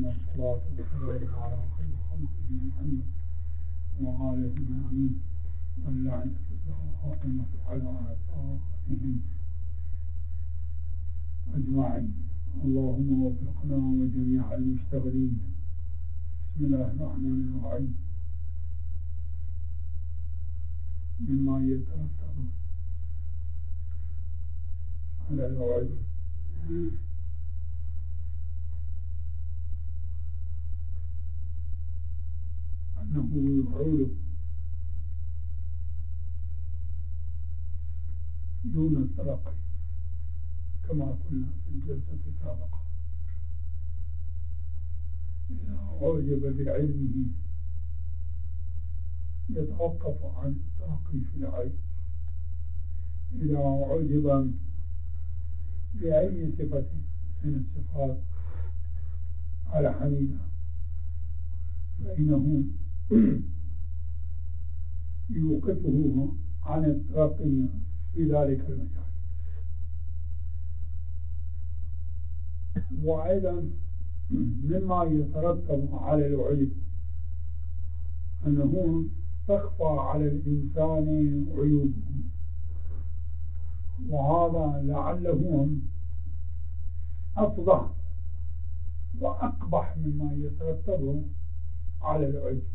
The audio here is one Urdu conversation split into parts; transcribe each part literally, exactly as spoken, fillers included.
الصلاة والسلام على خير خلقه محمد وآله أجمعين واللعنة القائمة على أعدائهم أجمعين. اللهم وفقنا وجميع المشتغلين. بسم الله الرحمن الرحيم. مما يترتب على الوعي أنه يفعل دون الترقي كما قلنا في الجلسة السابقة. إذا أعجب بعلمه يتوقف عن الترقي في العلم. إذا أعجب بأي صفة من الصفات الحميدة فإنه يوقفه عن الترقي في ذلك المجال. وأيضا مما يترتب على العيب أنه تخفى على الإنسان عيوبه، وهذا لعله أفضح وأقبح مما يترتب على العيب.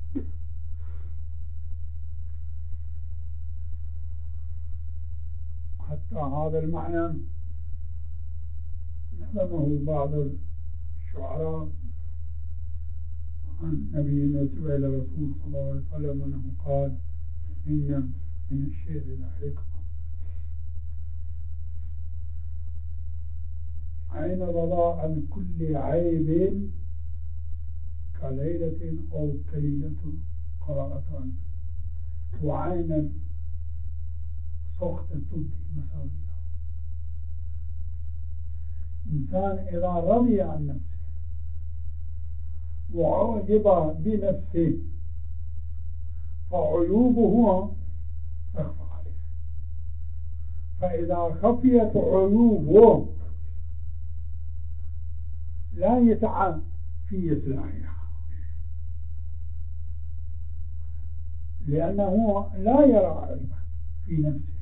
حتى هذا المعنى نظمه بعض الشعراء عن نبي نسب إلى الرسول صلى الله عليه وسلم أنه قال: إن من الشعر لحكمة عين رضا عن كل عيب كليلة أو كليلة قراءة، وعين سخط تبدي مساوية. إنسان إذا رضي عن نفسه وعجب بنفسه فعيوبه تخفى عليه، فإذا خفيت عيوبه لا يسعى في إصلاحها، لأنه لا يرى عيبا في نفسه.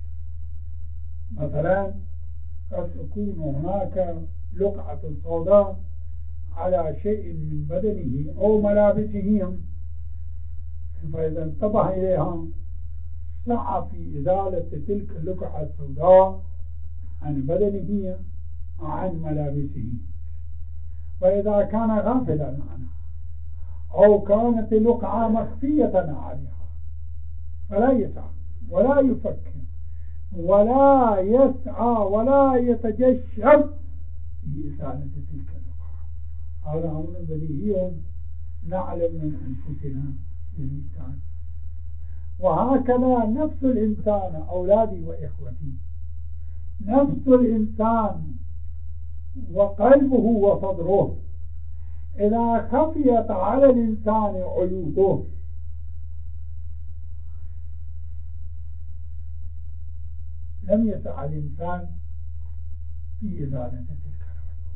مثلا قد تكون هناك لقعة سوداء على شيء من بدنه أو ملابسه، فإذا انتبه إليها سعى في إزالة تلك اللقعة السوداء عن بدنه وعن ملابسه. وإذا كان غافلا عنها أو كانت اللقعة مخفية عليها فلا يسعى ولا يفكر ولا يسعى ولا يتجشم في إزالة تلك اللقعة. هذا أمر بديهي نعلم من أنفسنا بالمثال. وهكذا نفس الإنسان أولادي وإخوتي، نفس الإنسان وقلبه وصدره إذا خفيت على الإنسان عيوبه لم يسعى الإنسان في إزالة تلك العيوب،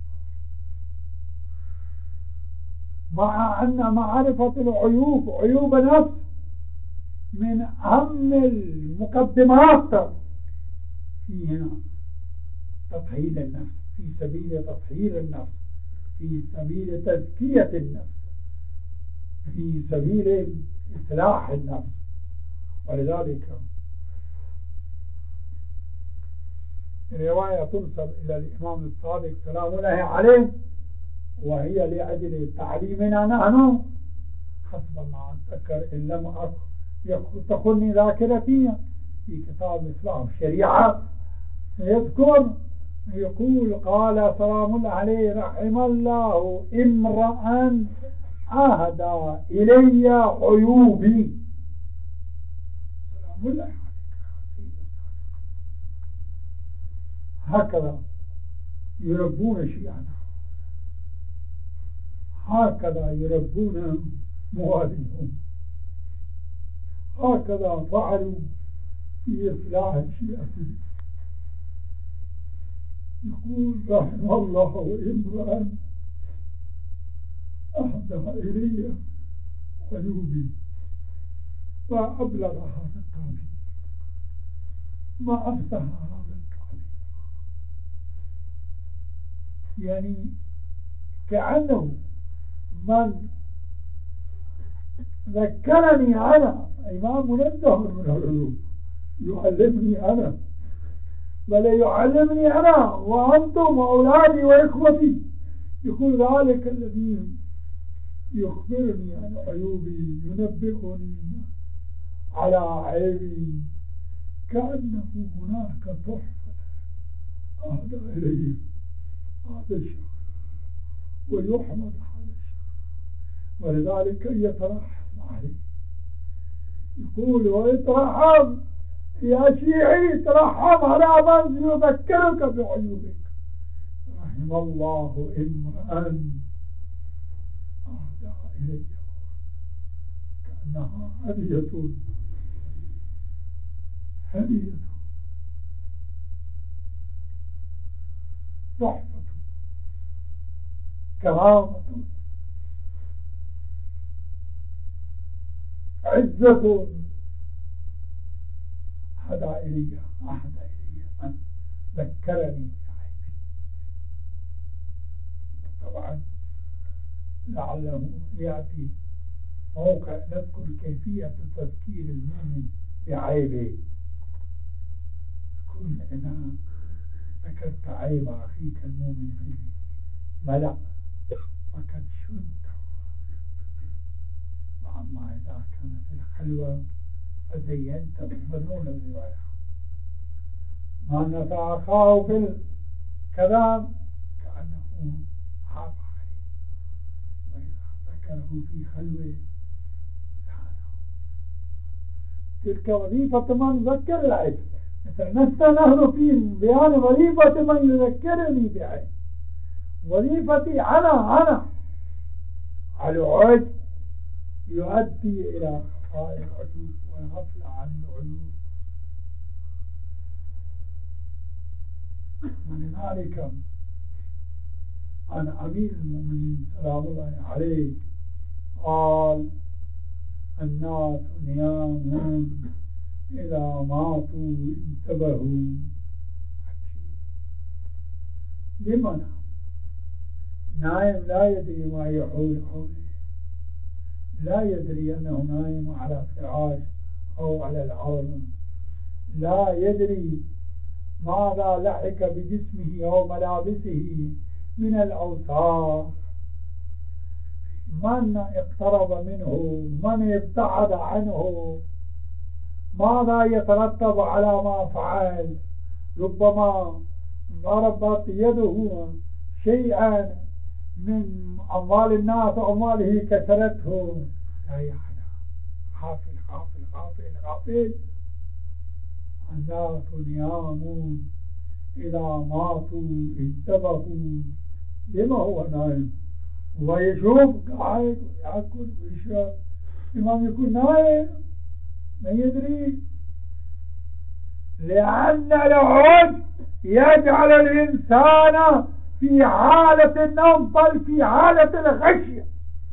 مع أن معرفة العيوب عيوب نفس من أهم المقدمات فيها تطهير النفس، في سبيل تطهير النفس، في سبيل تزكية النفس، في سبيل إصلاح النفس. ولذلك رواية تنسب إلى الإمام الصادق سلام الله عليه، وهي لأجل تعليمنا نحن حسب ما أتذكر إن لم تخني ذاكرتي في كتاب إصلاح الشريعة يذكر يقول: قال سلام الله عليه: رحم الله امرأ أهدى إلي عيوبي. سلام الله عليك. هكذا يربون شيعنا، هكذا يربون مواليهم، هكذا فعلوا في إصلاح الشيعة. يقول: رحم الله امرأ أهدى إلي عيوبي ما أبلغ هذا التعبير، ما أفصح هذا التعبير. يعني كأنه من ذكرني أنا إمام منزه من العيوب يعلمني أنا، بل يعلمني أنا وأنتم وأولادي وإخوتي. يقول ذلك الذي يخبرني عن عيوبي ينبئني على عيبي كأنه هناك تحفة أهدى إليه هذا الشخص ويحمد هذا الشخص، ولذلك يترحم عليه. يقول ويترحم يا شيعي، ترحم على من يذكرك بعيوبك. رحم الله امرأ أهدى إلي كأنها هدية هدية تحفة كرامة عزة هدى إلي أهدى إلي من ذكرني بعيبي. طبعا لعله يأتي موقع نذكر كيفية تذكير المؤمن بعيبه. كل إذا ذكرت عيب أخيك المؤمن فيه ملأ فقد شنت، وأما إذا كان في الخلوة فزينت مظنون الرواية. ما نفع أخاه في الكلام كأنه عاب عليه، وإذا ذكره في خلوه زانه. تلك وظيفة من ذكر العيب. نحن نحن في بيان وظيفة من يذكرني بعيب. وظيفتي أنا أنا العيب يؤدي إلى خفاء العيوب والغفلة عن العيوب. ولذلك عن أمير المؤمنين سلام الله عليه قال الناس نيام إذا ماتوا انتبهوا. لمن نائم لا يدري ما يحول حوله، لا يدري أنه نائم على فراش أو على الأرض، لا يدري ماذا لحق بجسمه أو ملابسه من الأوساخ، من اقترب منه، من ابتعد عنه، ماذا يترتب على ما فعل. ربما ضربت يده شيئا من أموال الناس وأمواله كسرته، لا يعلم. غافل غافل غافل غافل. الناس نيام إذا ماتوا انتبهوا. لما هو نايم؟ هو يشوف قاعد ويأكل ويشرب، الإمام يكون نايم ما يدري. لأن العجب يجعل الإنسان في حالة النوم بل في حالة الغشية.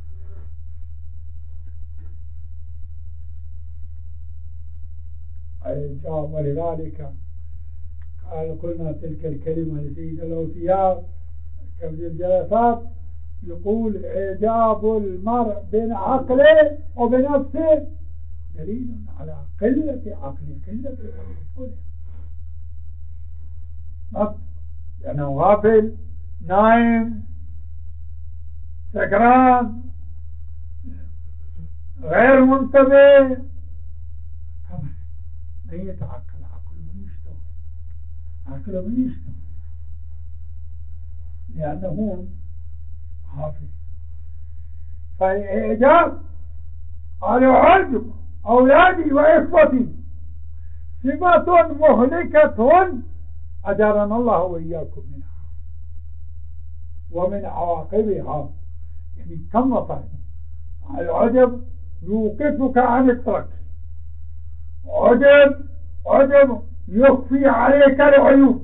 ولذلك قال قلنا تلك الكلمة لسيد الأوفياء كبير الجلسات يقول إعجاب المرء بين عقله وبنفسه دليل على قلة عقله، قلة عقله. لأنه غافل نايم سكران غير منتبه، طبعا ما يتعقل، عقله ما يشتغل، عقله ما يشتغل لأنه غافل. فالإعجاب على عجب أولادي وإخوتي صفة مهلكة أجارنا الله وإياكم منها ومن عواقبها. يعني كم مثلا العجب يوقفك عن الترك، عجب عجب يخفي عليك العيوب،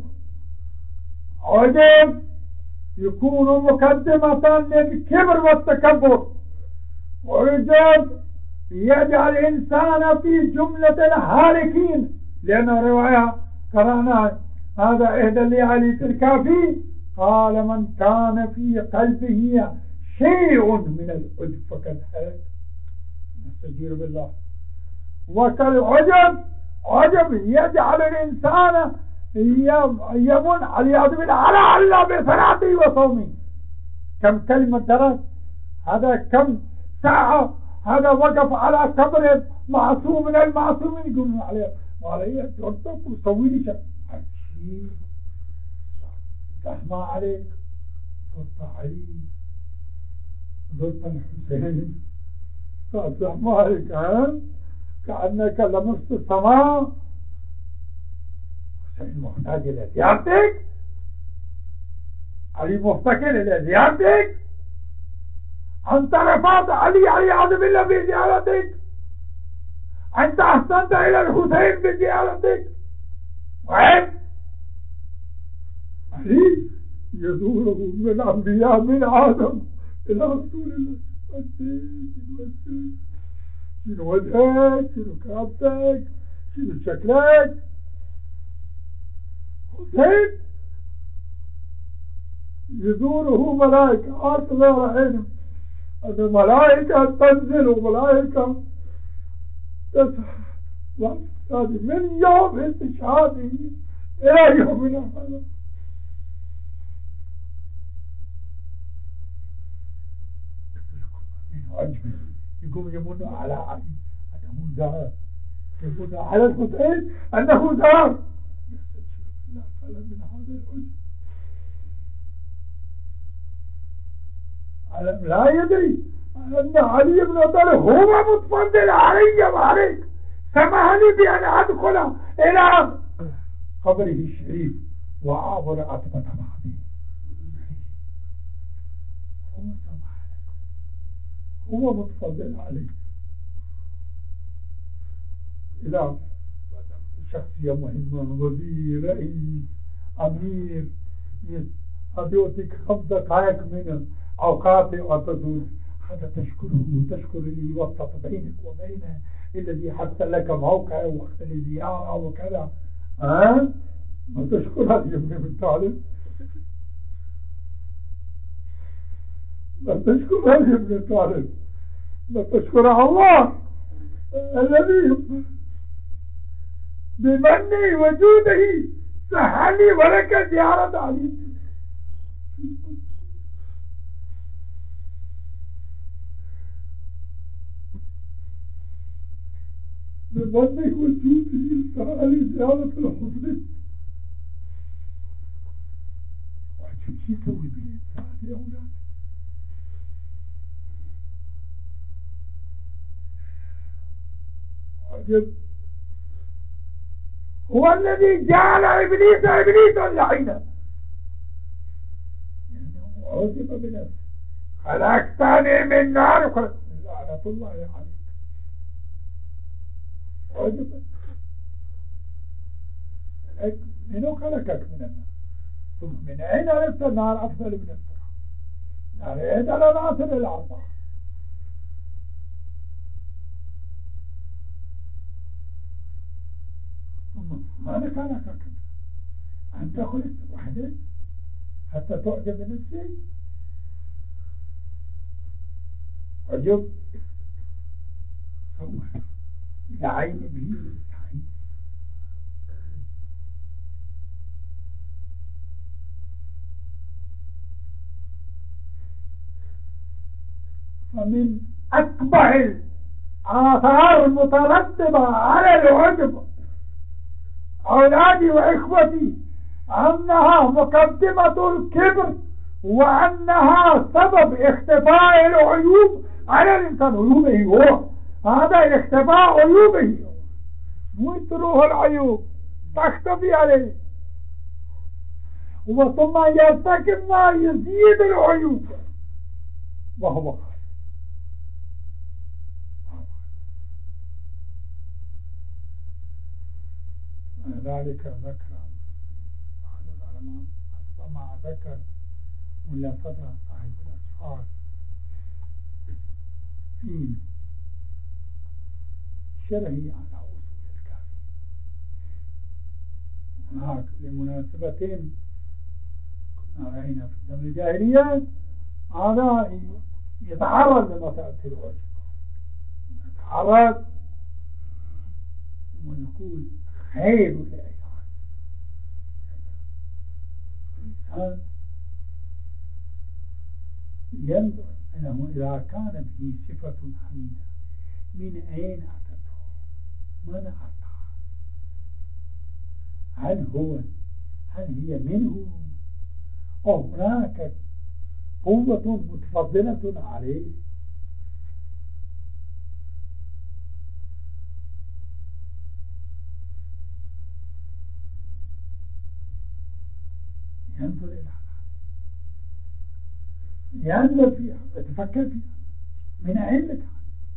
عجب يكون مقدمة للكبر والتكبر عجب يجعل الإنسان في جملة الهالكين، لأنه رواية قرأنا هذا إحدى الليالي الكافي قال من كان في قلبه شيء من العجب فقد هلك. نستجير بالله. وكالعجب عجب يجعل الإنسان يمن على بالله على الله بصلاته وصومه. كم كلمة درس هذا، كم ساعة هذا وقف على قبر معصوم من المعصومين يقولون عليه وعليه ترتب وسوي لي شيء عجيب. زحمة عليك، زرت علي، زرت الحسين، زحمة عليك، ها كأنك لمست السماء. حسين محتاج إلى زيارتك، علي مفتقر إلى زيارتك، أنت رفعت علي عياذ بالله بزيارتك، أنت أحسنت إلى الحسين بزيارتك. وين علي يزوره من الأنبياء من آدم إلى رسول الله. شنو وجهك، شنو كرامتك، شنو شكلك؟ حسين يزوره ملائكة هكذا رأينا أن ملائكة تنزل وملائكة تسعد من يوم استشهاده إلى يومنا هذا. من عجب يقوم يمن على علي أنه زار، يمن على الحسين أنه زار. لا فلا من هذا العجب لا يدري أن علي بن أبي طالب هو متفضل علي وعليك. سمح لي بأن أدخل إلى قبره الشريف وأعبر عتبة بعضه. هو سمح لك، هو متفضل عليك. إلى شخصية مهمة، وزير، رئيس، أمير، يعطيك خمس دقائق من أوقاتي وتزول، هذا تشكره، تشكر اللي وسط بينك وبينه، الذي حتى لك موقع وقت الزيارة وكذا. ها ما تشكر علي بن أبي طالب، لا تشكر علي بن أبي طالب، لا تشكر الله الذي بمنه وجوده سهل لي ولك زيارة علي. بمنه وجوده سهل لي زيارة الحسين. وعجب شو يسوي بالإنسان يا أولاد؟ عجب. هو الذي جعل إبليس إبليسا لعينا، لأنه عجب بنفسه. خلقتني من نار، لعنة الله عليك. عجب. منو خلقك من النار؟ ثم من أين عرفت النار أفضل من التراب؟ نريد على العناصر الأربعة. ماذا كان خلقك؟ أنت خلقت وحدك حتى تعجب بنفسك؟ عجب. صور لعين إبليس، لعين. فمن أكبر الآثار المترتبة على العجب أولادي وإخوتي أنها مقدمة الكبر، وأنها سبب اختفاء العيوب على الإنسان. عيوبه هو هذا اختفاء عيوبه، وتروح العيوب تختفي عليه، وثم يرتكب ما يزيد العيوب وهو خير. ذلك ذكر بعض العلماء كما ذكر ملا فترة صاحب الأسفار في الشرعي على أصول الكافية. هناك لمناسبتين كنا رأينا في الزمن الجاهلية هذا يتعرض لمسألة الواجب، يتعرض ويقول خير الأيام. الإنسان ينظر أنه إذا كان به صفة حميدة من أين أتته؟ من أعطاها؟ هل هو هل هي منه أو هناك قوة متفضلة عليه؟ ينظر إلى ينظر فيها ويتفكر فيها من أين لك؟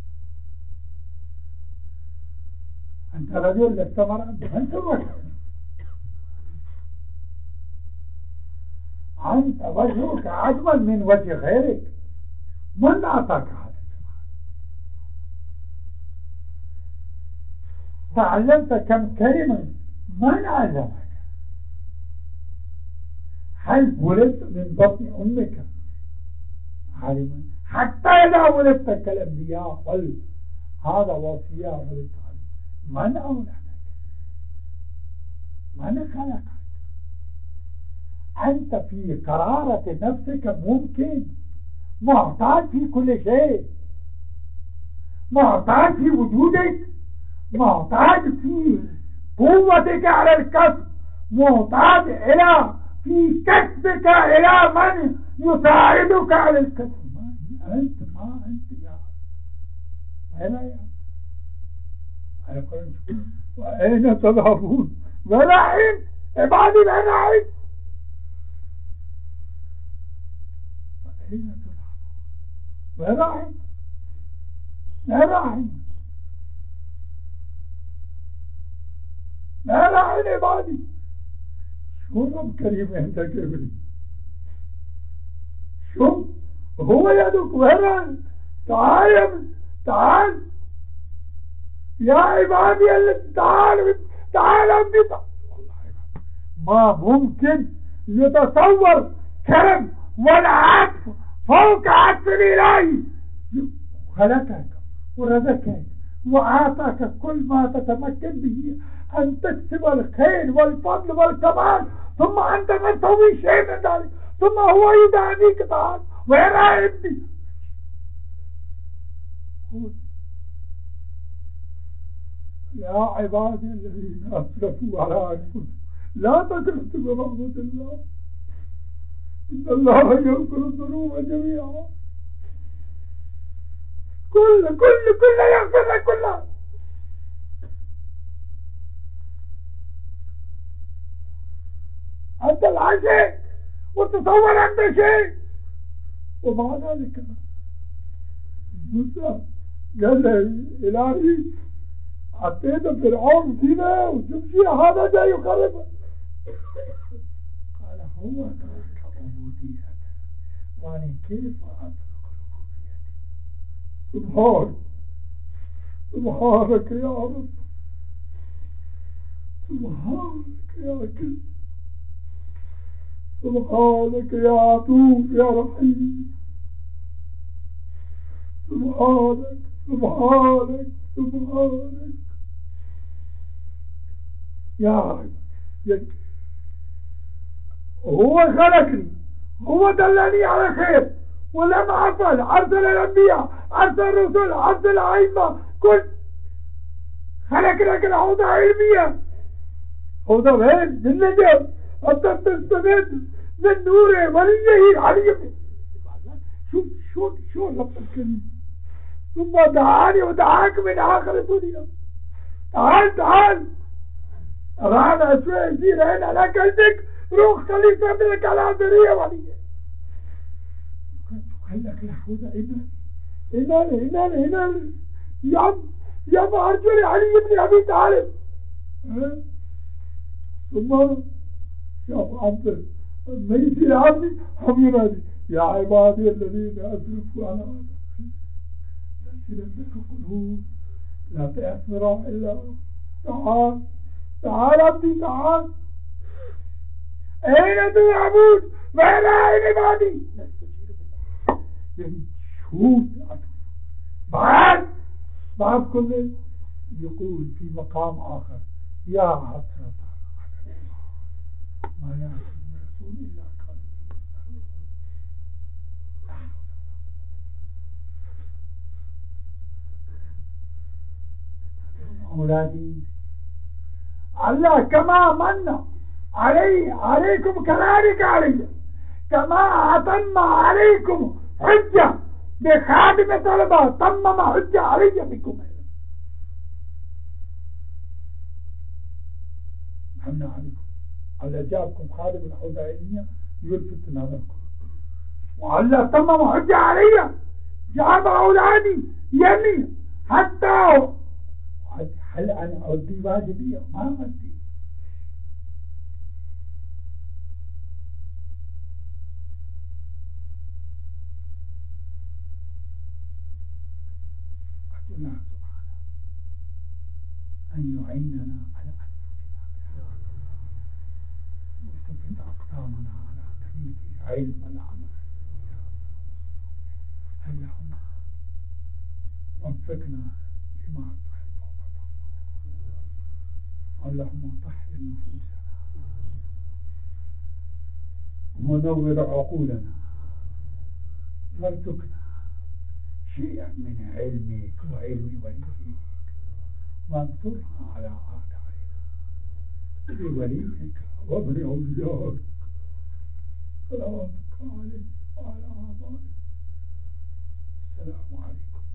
أنت رجل لست مرأة، من سوّك؟ أنت وجهك أجمل من وجه غيرك، من أعطاك هذا الجمال؟ تعلمت كم كلمة، من علمك؟ هل ولدت من بطن أمك عالما؟ حتى إذا ولدت كالأنبياء قل هذا وصية ولدت علم. من أولدك؟ من خلقك؟ أنت في قرارة نفسك ممكن محتاج في كل شيء، محتاج في وجودك، محتاج في قوتك على الكسب، محتاج إلى في كسبك إلى من يساعدك على الكسب. ما أنت ما أنت يا أين يا وأين تذهبون؟ ولا أين عبادي ولا أين أين تذهبون؟ ولا أين ولا أين ولا أين عبادي؟ شو رب كريم عندك يا ابني؟ شو هو يدك وين؟ تعال يا ابني تعال يا عبادي اللي تعال تعال عندي تعال. ما ممكن يتصور كرم ولا عطف فوق عطف الإلهي. خلقك ورزقك وأعطاك كل ما تتمكن به أن تكسب الخير والفضل والكمال، ثم أنت لا تسوي شيء من ذلك، ثم هو يدعيك تعال وين ابني؟ يا عبادي الذين أسرفوا على أنفسهم لا تقنطوا من رحمة الله، إن الله يغفر الذنوب جميعا. كل كل كل يغفر لك كلها. أنت لا شيء وتصور أنت شيء. ومع ذلك موسى قال له إلهي أعطيت فرعون فينا وتمشي هذا جاي يخربها. قال هو ترك عبوديته وأنا كيف أترك عبوديتي؟ سبحانك سبحانك يا رب، سبحانك يا كريم، سبحانك يا عطوف يا رحيم، سبحانك سبحانك سبحانك يا رب. هو خلقني، هو دلني على خير ولم أفعل، أرسل الأنبياء، أرسل الرسل، أرسل الأئمة، كل خلقنا كالعودة علمية. عودة وين؟ من نجم أنت تستمد من نوره وليه عليم. شو شو شو رب الكريم. ثم دعاني ودعاك من آخر الدنيا. تعال تعال رانا شوي يصير هنا لا كلتك روح خليك تعملك على ذرية وليه. قال لك يا حوده إنا إنا إنا إنا يا يا أرجل علي بن أبي طالب. ثم شوف أنت ما يصير عمي هم ينادي يا عبادي الذين أسرفوا على أنفسهم لنسلنك قلوب لا تأثر إلا تعال تعال عبدي تعال أين تذهبون وين أين عبادي يعني شهود بعد بعد كله يقول في مقام آخر يا حسرة ما يأتي من رسول إلا كان أولادي الله كما من علي عليكم كذلك علي كما أتم عليكم حجة بخادم طلبة تمم حجة علي بكم همنا عليكم الله جابكم خادم الحديبية يلفت نظركم والله تمم حجة علي جاب أولادي يمي حتى هل أنا أودي واجبية ما أودي أدعو الله سبحانه أن يعيننا على أنفسنا ويثبت أقدامنا على طريق علم العمل اللهم وفقنا لما اللهم طهر نفوسنا ونور عقولنا وارزقنا شيئا من علمك وعلم وليك وانصرنا على أعدائنا بوليك وابن أوليائك صلواتك عليه وعلى آبائك السلام عليكم